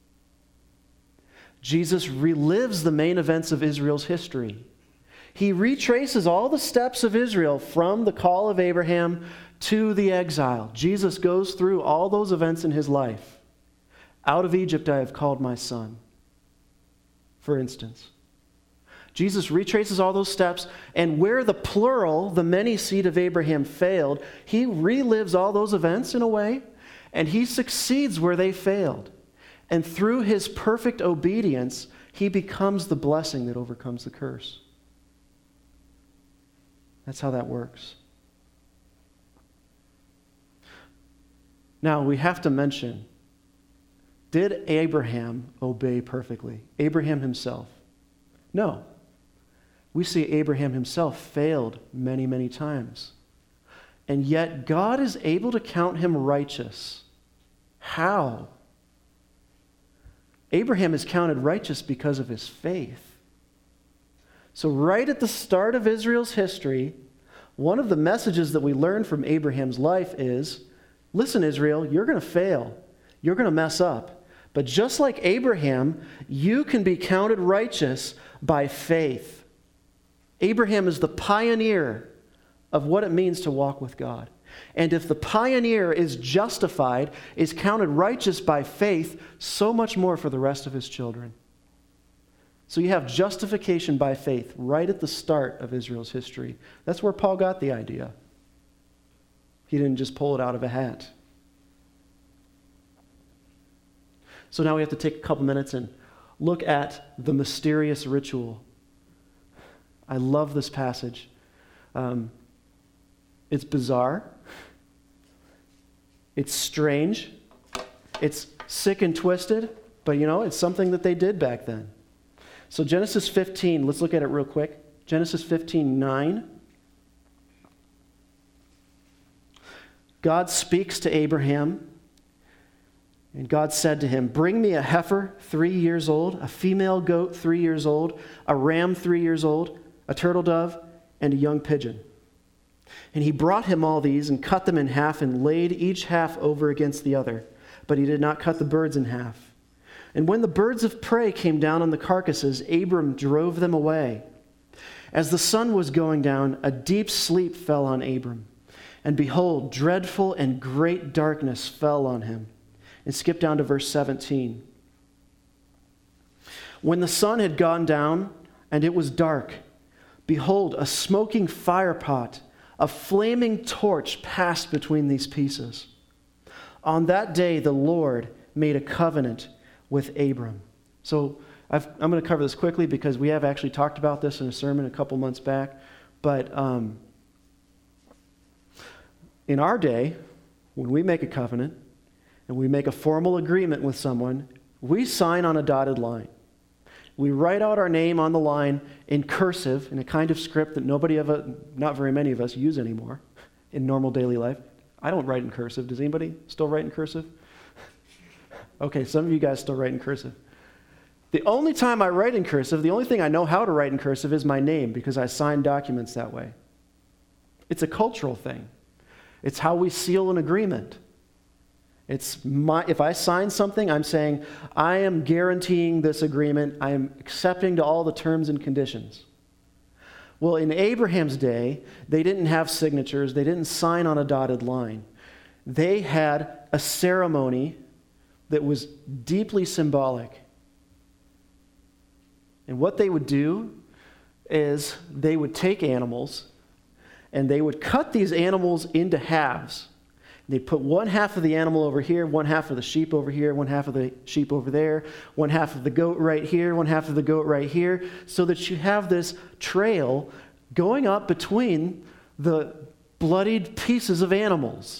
Jesus relives the main events of Israel's history. He retraces all the steps of Israel from the call of Abraham to the exile. Jesus goes through all those events in his life. Out of Egypt I have called my son, for instance. Jesus retraces all those steps, and where the plural, the many seed of Abraham, failed, he relives all those events in a way, and he succeeds where they failed. And through his perfect obedience, he becomes the blessing that overcomes the curse. That's how that works. Now, we have to mention, did Abraham obey perfectly? Abraham himself? No. We see Abraham himself failed many, many times. And yet God is able to count him righteous. How? Abraham is counted righteous because of his faith. So right at the start of Israel's history, one of the messages that we learn from Abraham's life is, listen, Israel, you're going to fail. You're going to mess up. But just like Abraham, you can be counted righteous by faith. Abraham is the pioneer of what it means to walk with God. And if the pioneer is justified, is counted righteous by faith, so much more for the rest of his children. So you have justification by faith right at the start of Israel's history. That's where Paul got the idea. He didn't just pull it out of a hat. So now we have to take a couple minutes and look at the mysterious ritual. I love this passage. Um, it's bizarre. It's strange. It's sick and twisted, but you know, it's something that they did back then. So Genesis fifteen, let's look at it real quick. Genesis fifteen nine. God speaks to Abraham, and God said to him, "Bring me a heifer three years old, a female goat three years old, a ram three years old, a turtle dove, and a young pigeon." And he brought him all these and cut them in half and laid each half over against the other. But he did not cut the birds in half. And when the birds of prey came down on the carcasses, Abram drove them away. As the sun was going down, a deep sleep fell on Abram. And behold, dreadful and great darkness fell on him. And skip down to verse seventeen. When the sun had gone down and it was dark, behold, a smoking firepot, a flaming torch passed between these pieces. On that day, the Lord made a covenant with Abram. So I've, I'm going to cover this quickly because we have actually talked about this in a sermon a couple months back. But um, in our day, when we make a covenant and we make a formal agreement with someone, we sign on a dotted line. We write out our name on the line in cursive, in a kind of script that nobody of us, not very many of us, use anymore in normal daily life. I don't write in cursive. Does anybody still write in cursive? Okay, some of you guys still write in cursive. The only time I write in cursive, the only thing I know how to write in cursive is my name, because I sign documents that way. It's a cultural thing. It's how we seal an agreement. It's my, if I sign something, I'm saying, I am guaranteeing this agreement. I am accepting to all the terms and conditions. Well, in Abraham's day, they didn't have signatures. They didn't sign on a dotted line. They had a ceremony that was deeply symbolic. And what they would do is they would take animals and they would cut these animals into halves. They'd put one half of the animal over here, one half of the sheep over here, one half of the sheep over there, one half of the goat right here, one half of the goat right here, so that you have this trail going up between the bloodied pieces of animals.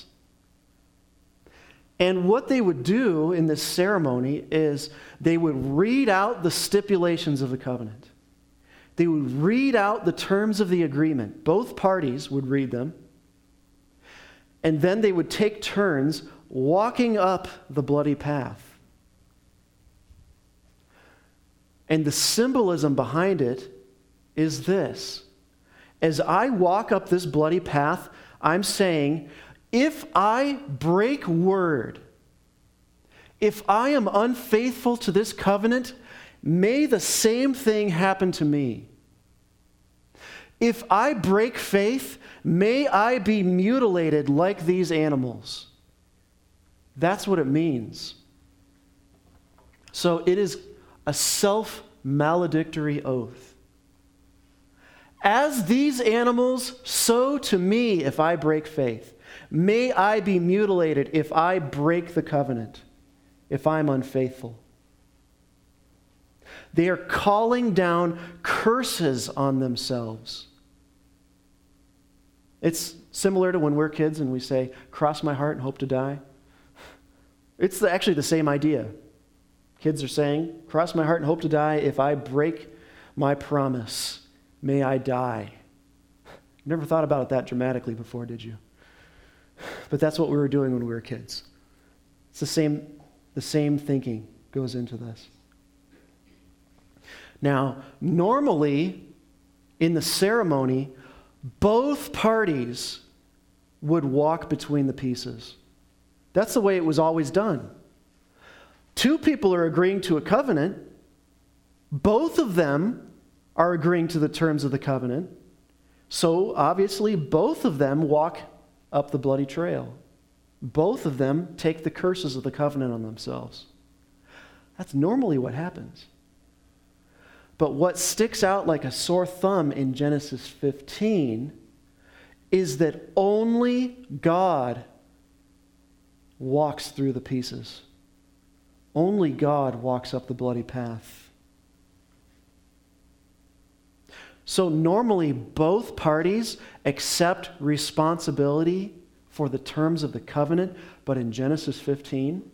And what they would do in this ceremony is they would read out the stipulations of the covenant. They would read out the terms of the agreement. Both parties would read them. And then they would take turns walking up the bloody path. And the symbolism behind it is this. As I walk up this bloody path, I'm saying, if I break word, if I am unfaithful to this covenant, may the same thing happen to me. If I break faith, may I be mutilated like these animals. That's what it means. So it is a self-maledictory oath. As these animals, so to me if I break faith. May I be mutilated if I break the covenant, if I'm unfaithful. They are calling down curses on themselves. It's similar to when we're kids and we say, cross my heart and hope to die. It's actually the same idea. Kids are saying, cross my heart and hope to die. If I break my promise, may I die. Never thought about it that dramatically before, did you? But that's what we were doing when we were kids. It's the same, the same thinking goes into this. Now, normally, in the ceremony, both parties would walk between the pieces. That's the way it was always done. Two people are agreeing to a covenant. Both of them are agreeing to the terms of the covenant. So, obviously, both of them walk up the bloody trail. Both of them take the curses of the covenant on themselves. That's normally what happens. But what sticks out like a sore thumb in Genesis fifteen is that only God walks through the pieces. Only God walks up the bloody path. So normally both parties accept responsibility for the terms of the covenant, but in Genesis fifteen,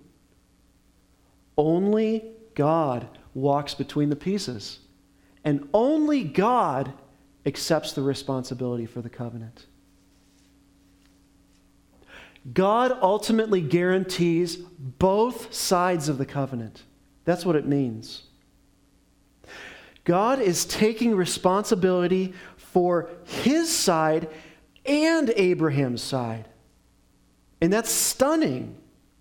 only God walks between the pieces, and only God accepts the responsibility for the covenant. God ultimately guarantees both sides of the covenant. That's what it means. God is taking responsibility for his side and Abraham's side. And that's stunning.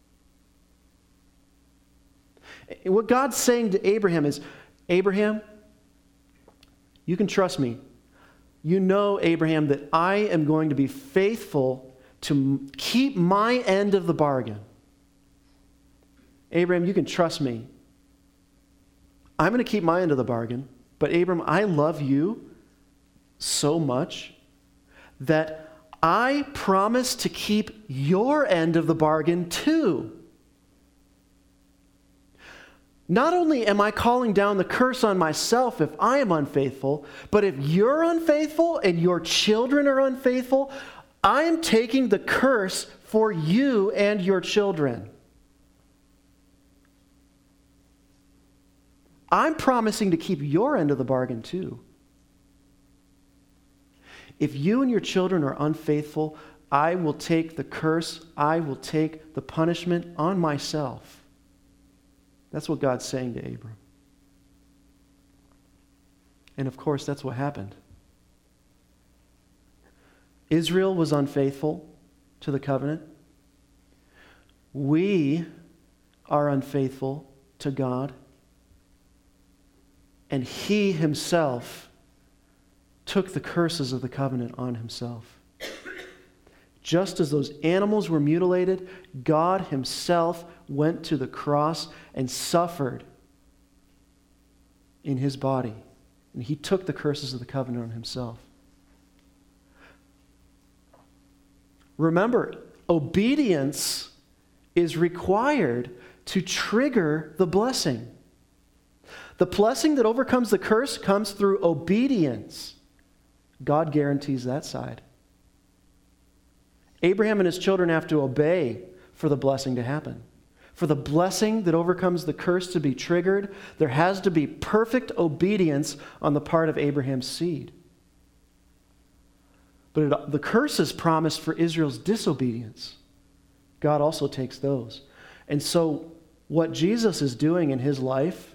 What God's saying to Abraham is, Abraham, you can trust me. You know, Abraham, that I am going to be faithful to keep my end of the bargain. Abraham, you can trust me. I'm going to keep my end of the bargain. But Abraham, I love you so much that I promise to keep your end of the bargain too. Not only am I calling down the curse on myself if I am unfaithful, but if you're unfaithful and your children are unfaithful, I am taking the curse for you and your children. I'm promising to keep your end of the bargain too. If you and your children are unfaithful, I will take the curse, I will take the punishment on myself. That's what God's saying to Abram. And of course, that's what happened. Israel was unfaithful to the covenant. We are unfaithful to God. And he himself took the curses of the covenant on himself. Just as those animals were mutilated, God himself went to the cross and suffered in his body. And he took the curses of the covenant on himself. Remember, obedience is required to trigger the blessing. The blessing that overcomes the curse comes through obedience. God guarantees that side. Abraham and his children have to obey for the blessing to happen. For the blessing that overcomes the curse to be triggered, there has to be perfect obedience on the part of Abraham's seed. But it, the curse is promised for Israel's disobedience. God also takes those. And so what Jesus is doing in his life,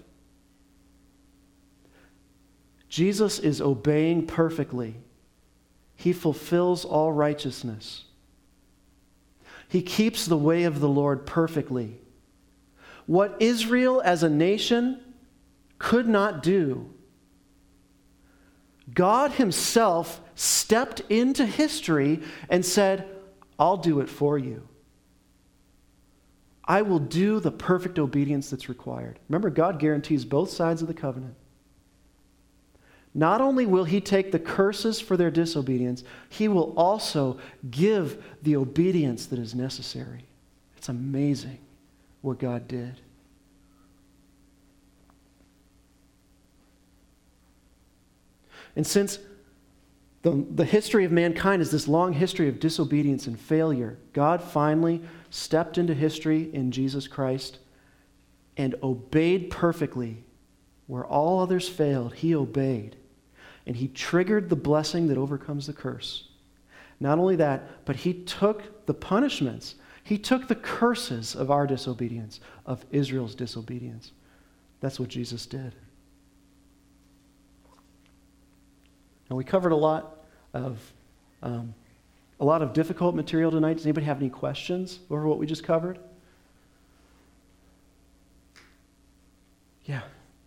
Jesus is obeying perfectly. He fulfills all righteousness. He keeps the way of the Lord perfectly. What Israel as a nation could not do, God himself stepped into history and said, I'll do it for you. I will do the perfect obedience that's required. Remember, God guarantees both sides of the covenant. Not only will he take the curses for their disobedience, he will also give the obedience that is necessary. It's amazing what God did. And since the, the history of mankind is this long history of disobedience and failure, God finally stepped into history in Jesus Christ and obeyed perfectly. Where all others failed, he obeyed. And he triggered the blessing that overcomes the curse. Not only that, but he took the punishments. He took the curses of our disobedience, of Israel's disobedience. That's what Jesus did. Now, we covered a lot of um, a lot of difficult material tonight. Does anybody have any questions over what we just covered? Yeah.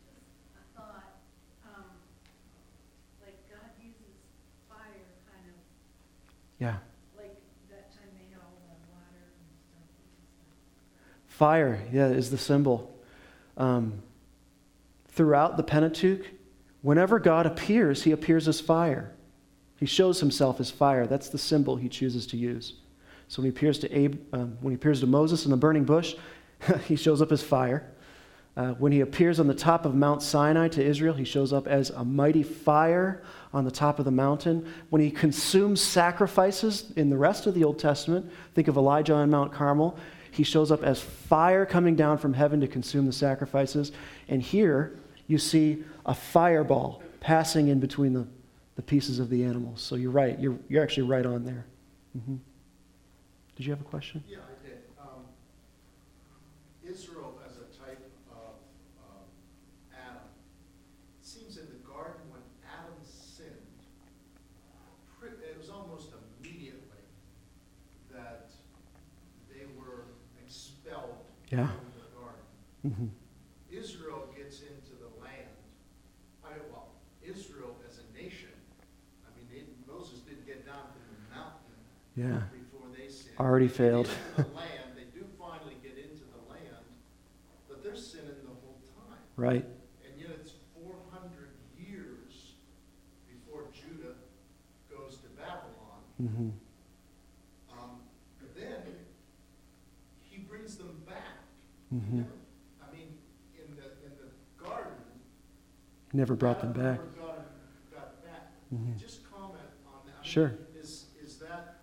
Yeah. Like that time they had all the water and stuff. Fire, yeah, is the symbol. Um, throughout the Pentateuch, whenever God appears, he appears as fire. He shows himself as fire. That's the symbol he chooses to use. So when he appears to Ab- um, when he appears to Moses in the burning bush, he shows up as fire. Uh, when he appears on the top of Mount Sinai to Israel, he shows up as a mighty fire on the top of the mountain. When he consumes sacrifices in the rest of the Old Testament, think of Elijah on Mount Carmel, he shows up as fire coming down from heaven to consume the sacrifices. And here you see a fireball passing in between the, the pieces of the animals. So you're right. You're, you're actually right on there. Mm-hmm. Did you have a question? Yeah, I did. Um, Israel as a type of um, Adam. It seems in the garden when Adam sinned, pre- it was almost immediately that they were expelled Yeah. from the garden. Mm-hmm. Israel gets into the land. I mean, well, Israel as a nation. I mean, they, Moses didn't get down from the mountain Yeah. before they sinned. Already They get failed. into the land. They do finally get into the land, but they're sinning the whole time. Right. And yet it's four hundred years before Judah goes to Babylon. Mm-hmm. Um, but then he brings them back. Mm-hmm. Never- I mean, in the in the garden, Never brought them Adam back. never got, him- got back. Mhm. Just comment on that. I mean, Sure. Is is that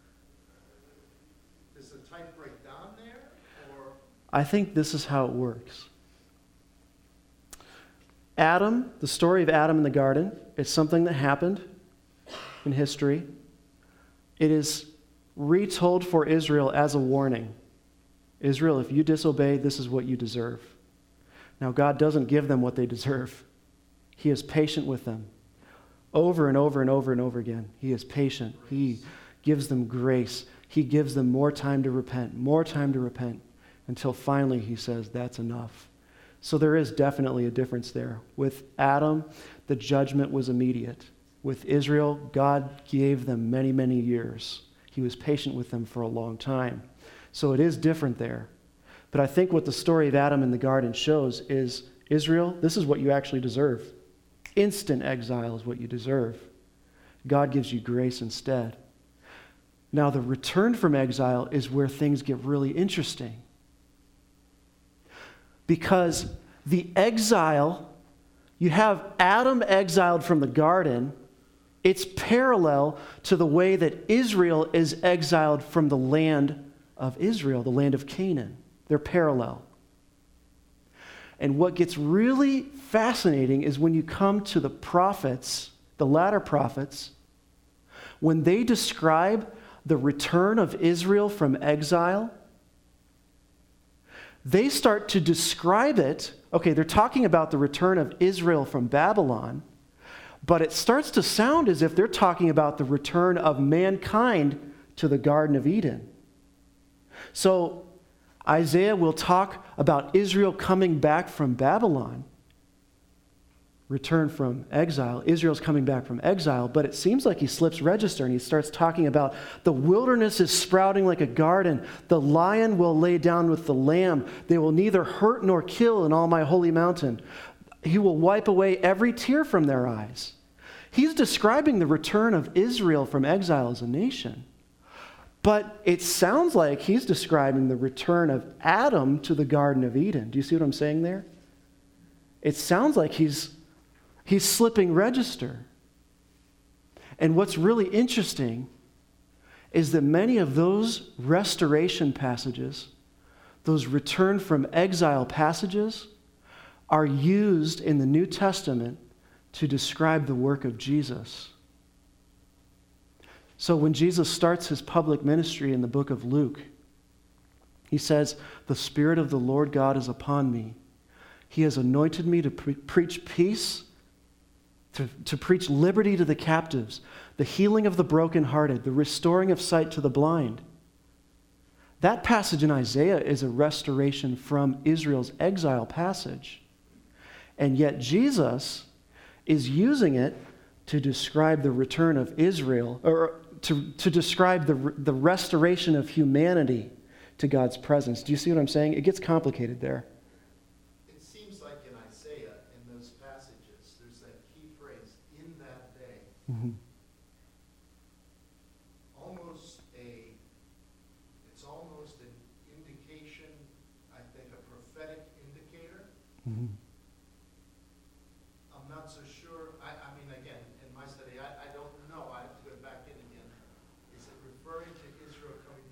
does the type break down there, or I think this is how it works. Adam, the story of Adam in the garden, is something that happened in history. It is retold for Israel as a warning. Israel, if you disobey, this is what you deserve. Now, God doesn't give them what they deserve. He is patient with them. Over and over and over and over again, He is patient. He gives them grace. He gives them more time to repent, more time to repent, until finally He says, that's enough. So there is definitely a difference there. With Adam, the judgment was immediate. With Israel, God gave them many, many years. He was patient with them for a long time. So it is different there. But I think what the story of Adam in the garden shows is, Israel, this is what you actually deserve. Instant exile is what you deserve. God gives you grace instead. Now, the return from exile is where things get really interesting. Because the exile, you have Adam exiled from the garden, it's parallel to the way that Israel is exiled from the land of Israel, the land of Canaan. They're parallel. And what gets really fascinating is when you come to the prophets, the latter prophets, when they describe the return of Israel from exile, they start to describe it. Okay, they're talking about the return of Israel from Babylon, but it starts to sound as if they're talking about the return of mankind to the Garden of Eden. So Isaiah will talk about Israel coming back from Babylon, return from exile. Israel's coming back from exile, but it seems like he slips register and he starts talking about the wilderness is sprouting like a garden. The lion will lay down with the lamb. They will neither hurt nor kill in all my holy mountain. He will wipe away every tear from their eyes. He's describing the return of Israel from exile as a nation. But it sounds like he's describing the return of Adam to the Garden of Eden. Do you see what I'm saying there? It sounds like he's, he's slipping register. And what's really interesting is that many of those restoration passages, those return from exile passages, are used in the New Testament to describe the work of Jesus. So when Jesus starts his public ministry in the book of Luke, he says, "The Spirit of the Lord God is upon me. He has anointed me to pre- preach peace, to, to preach liberty to the captives, the healing of the brokenhearted, the restoring of sight to the blind." That passage in Isaiah is a restoration from Israel's exile passage. And yet Jesus is using it to describe the return of Israel, or to, to describe the, the restoration of humanity to God's presence. Do you see what I'm saying? It gets complicated there. it seems like in Isaiah, in those passages, there's that key phrase, "in that day." Mm-hmm. Almost a, it's almost an indication, I think, a prophetic indicator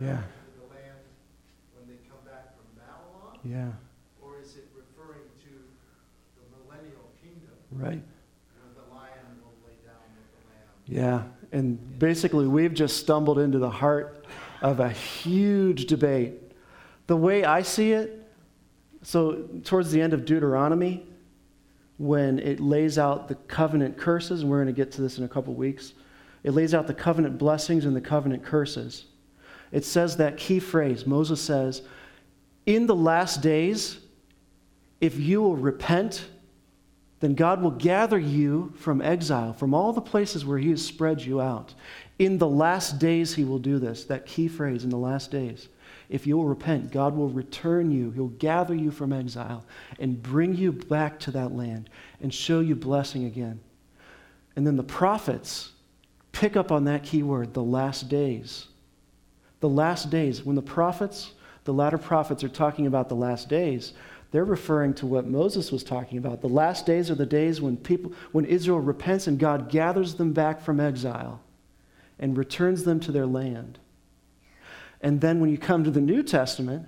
Yeah. back into the land when they come back from Babylon? Yeah. Or is it referring to the millennial kingdom Right. where the lion will lay down with the lamb? Yeah. And basically, we've just stumbled into the heart of a huge debate. The way I see it, so towards the end of Deuteronomy, when it lays out the covenant curses, and we're going to get to this in a couple weeks, it lays out the covenant blessings and the covenant curses. It says that key phrase, Moses says, in the last days, if you will repent, then God will gather you from exile, from all the places where he has spread you out. In the last days he will do this, that key phrase, in the last days. If you will repent, God will return you. He'll gather you from exile and bring you back to that land and show you blessing again. And then the prophets pick up on that key word, the last days. The last days. When the prophets, the latter prophets are talking about the last days, they're referring to what Moses was talking about. The last days are the days when people, when Israel repents and God gathers them back from exile and returns them to their land. And then when you come to the New Testament,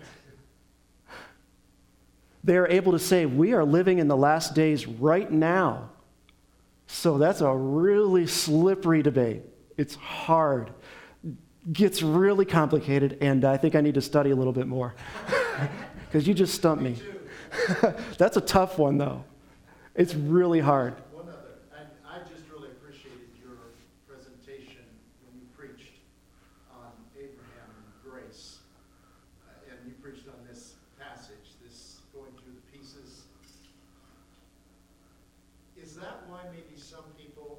they are able to say, we are living in the last days right now. So that's a really slippery debate. It's hard. Gets really complicated, and I think I need to study a little bit more. Because you just stumped me. That's a tough one, though. It's really hard. One other, and I just really appreciated your presentation when you preached on Abraham and grace. Uh, and you preached on this passage, this going through the pieces. Is that why maybe some people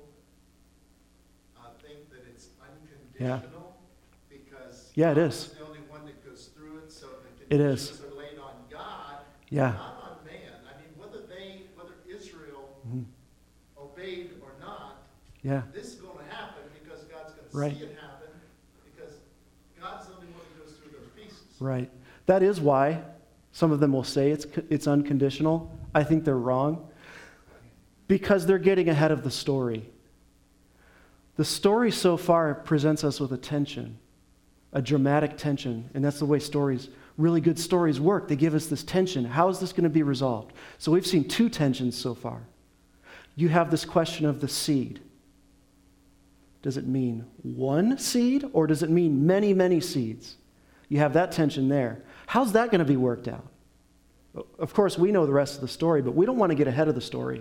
uh, think that it's unconditional? Because Yeah, it God is. the only one that goes through it, so the It is. conditions are laid on God, Yeah. not on man. I mean, whether they, whether Israel Mhm. obeyed or not, Yeah. this is going to happen because God's going to Right. see it happen, because God's the only one that goes through those pieces. Right. That is why some of them will say it's it's unconditional. I think they're wrong. Because they're getting ahead of the story. The story so far presents us with a tension, a dramatic tension, and that's the way stories, really good stories work. They give us this tension. How is this going to be resolved? So we've seen two tensions so far. You have this question of the seed. Does it mean one seed, or does it mean many, many seeds? You have that tension there. How's that going to be worked out? Of course, we know the rest of the story, but we don't want to get ahead of the story.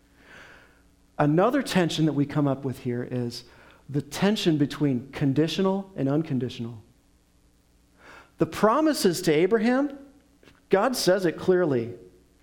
Another tension that we come up with here is the tension between conditional and unconditional. The promises to Abraham, God says it clearly.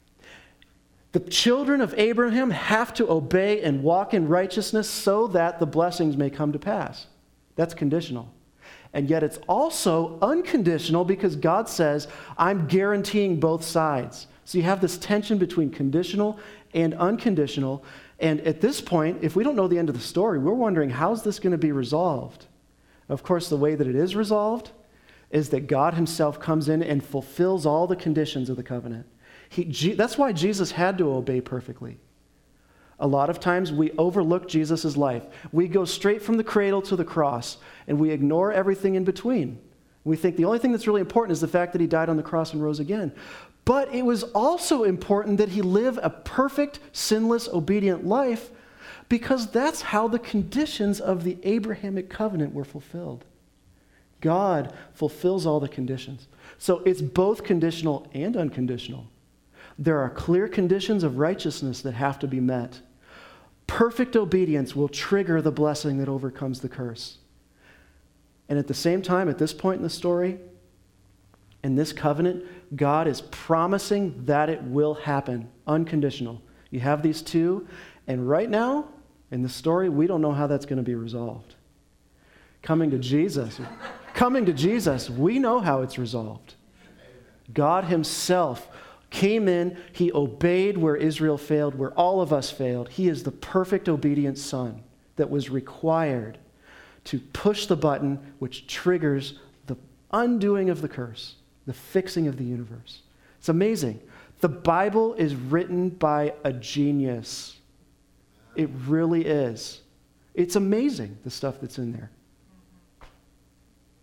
The children of Abraham have to obey and walk in righteousness so that the blessings may come to pass. That's conditional. And yet it's also unconditional because God says, I'm guaranteeing both sides. So you have this tension between conditional and unconditional. And at this point, if we don't know the end of the story, we're wondering, how's this going to be resolved? Of course, the way that it is resolved is that God himself comes in and fulfills all the conditions of the covenant. He, G, that's why Jesus had to obey perfectly. A lot of times we overlook Jesus' life. We go straight from the cradle to the cross, and we ignore everything in between. We think the only thing that's really important is the fact that he died on the cross and rose again. But it was also important that he live a perfect, sinless, obedient life, because that's how the conditions of the Abrahamic covenant were fulfilled. God fulfills all the conditions. So it's both conditional and unconditional. There are clear conditions of righteousness that have to be met. Perfect obedience will trigger the blessing that overcomes the curse. And at the same time, at this point in the story, in this covenant, God is promising that it will happen, unconditional. You have these two, and right now, in the story, we don't know how that's going to be resolved. Coming to Jesus, coming to Jesus, we know how it's resolved. God himself came in, he obeyed where Israel failed, where all of us failed. He is the perfect obedient son that was required to push the button which triggers the undoing of the curse, the fixing of the universe. It's amazing. The Bible is written by a genius. It really is. It's amazing, the stuff that's in there.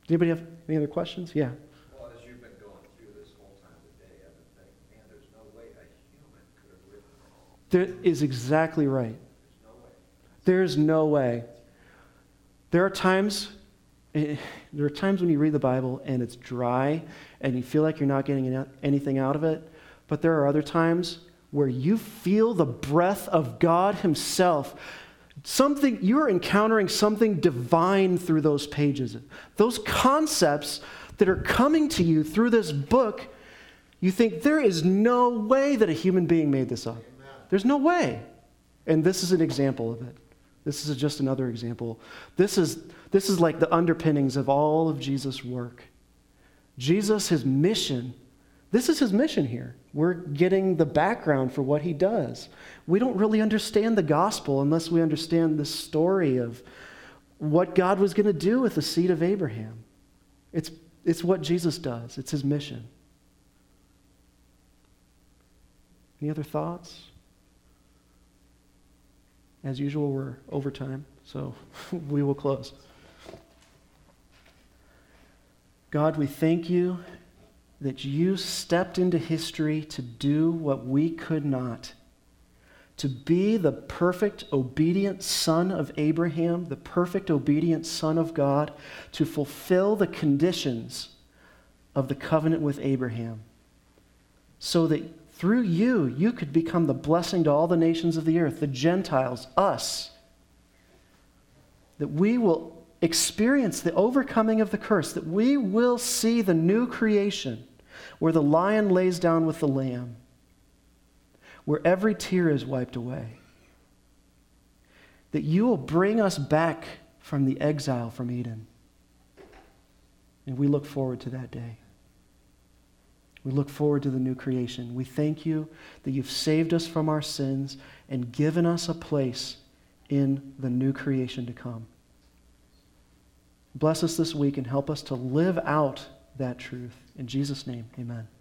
Anybody have any other questions? Yeah. Well, as you've been going through this whole time today, I've been thinking, man, there's no way a human could have written this. That is exactly right. There's no way. There's no way. There are times, eh, there are times when you read the Bible and it's dry and you feel like you're not getting any- anything out of it, but there are other times where you feel the breath of God himself. Something, you're encountering something divine through those pages. Those concepts that are coming to you through this book, you think there is no way that a human being made this up. There's no way. And this is an example of it. This is just another example. This is, this is like the underpinnings of all of Jesus' work. Jesus, his mission, this is his mission here. We're getting the background for what he does. We don't really understand the gospel unless we understand the story of what God was going to do with the seed of Abraham. It's, it's what Jesus does. It's his mission. Any other thoughts? As usual, we're over time, so we will close. God, we thank you that you stepped into history to do what we could not, to be the perfect, obedient son of Abraham, the perfect, obedient son of God, to fulfill the conditions of the covenant with Abraham, so that through you, you could become the blessing to all the nations of the earth, the Gentiles, us, that we will experience the overcoming of the curse, that we will see the new creation where the lion lays down with the lamb, where every tear is wiped away, that you will bring us back from the exile from Eden. And we look forward to that day. We look forward to the new creation. We thank you that you've saved us from our sins and given us a place in the new creation to come. Bless us this week and help us to live out that truth. In Jesus' name, amen.